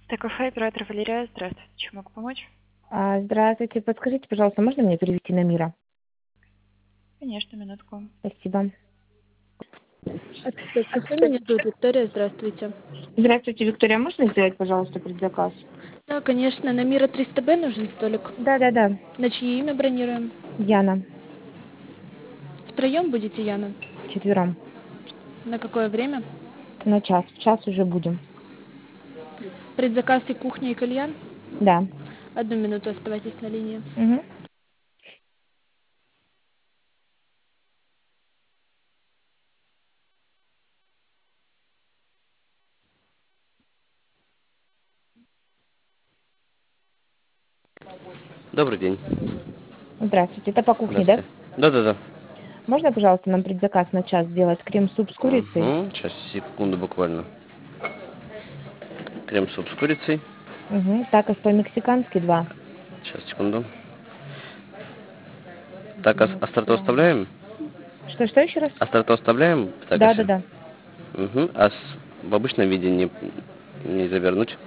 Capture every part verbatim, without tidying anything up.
Так, кафе, оператор Валерия, здравствуйте. Чем могу помочь? А, здравствуйте. Подскажите, пожалуйста, можно мне перевести на Мира? Конечно, минутку. Спасибо. Так, кафе меня зовут Виктория, здравствуйте. Здравствуйте, Виктория. Можно сделать, пожалуйста, предзаказ? Да, конечно, на Мира триста Б нужен столик. Да-да-да. На чье имя бронируем? Яна. Втроем будете, Яна? Четвером. На какое время? На час. В час уже будем. Предзаказ и кухня, и кальян? Да. Одну минуту, оставайтесь на линии. Угу. Добрый день. Здравствуйте. Это по кухне, да? Здравствуйте. Да-да-да. Можно, пожалуйста, нам предзаказ на час сделать? Крем-суп с курицей? Угу. Сейчас, секунду буквально. Крем-суп с курицей. Угу. Такос по-мексикански два. Сейчас, секунду. Так, ас- астрато оставляем? Что-что еще раз? Астрато оставляем в такосе? Да-да-да. Угу. А с, в обычном виде не, не завернуть?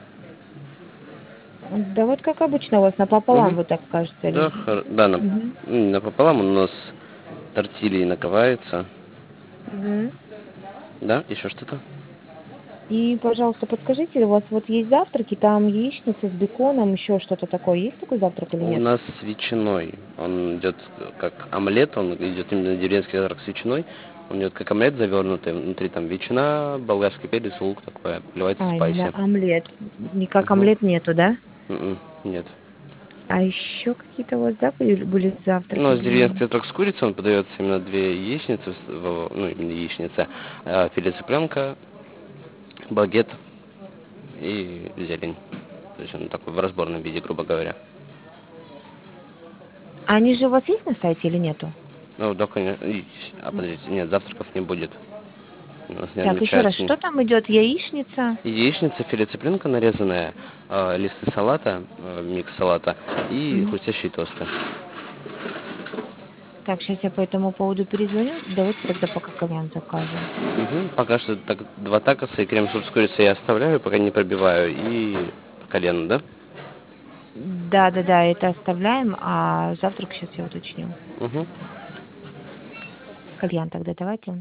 Да вот как обычно у вас напополам, Угу. вот так кажется. Да, Или... хор- да, на, Угу. напополам у нас тортильи наковается. Угу. Да, еще что-то? И, пожалуйста, подскажите, у вас вот есть завтраки, там яичница с беконом, еще что-то такое. Есть такой завтрак или У нет? нас с ветчиной. Он идет как омлет, он идет именно деревенский завтрак с ветчиной. Он идет как омлет завернутый, внутри там ветчина, болгарский перец, лук такое, поливается А, именно спайси. омлет. Никак Угу. омлет нету, да? М-м, нет. А еще какие-то у вас, да, были, были завтраки Ну, с для... деревенский завтрак с курицей он подается именно две яичницы, в- в- ну, именно яичница, а, филе цыпленка, багет и зелень. То есть он такой в разборном виде, грубо говоря. А они же у вас есть на сайте или нету? Ну, да, конечно. И- А, подождите, нет, завтраков не будет. У нас не Так, еще раз, отличается. что там идет? Яичница? Яичница, филе цыпленка нарезанная, э, листы салата, э, микс салата и Мгм. хрустящие тосты. Так, сейчас я по этому поводу перезвоню. Давайте тогда пока кальян закажем. Мгм. Пока что так, два такоса и крем-суп с курицей я оставляю, пока не пробиваю. И кальян, да? Да-да-да, это оставляем, а завтрак сейчас я уточню. Угу. Кальян тогда давайте.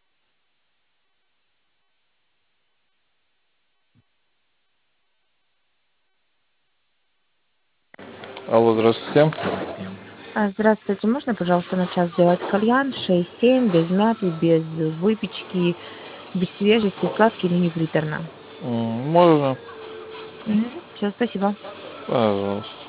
Алло, здравствуйте. А, Здравствуйте, можно, пожалуйста, на час сделать кальян шесть-семь, без мяты, без выпечки, без свежести, сладкий или не приторно? М, Можно, Все, спасибо. пожалуйста.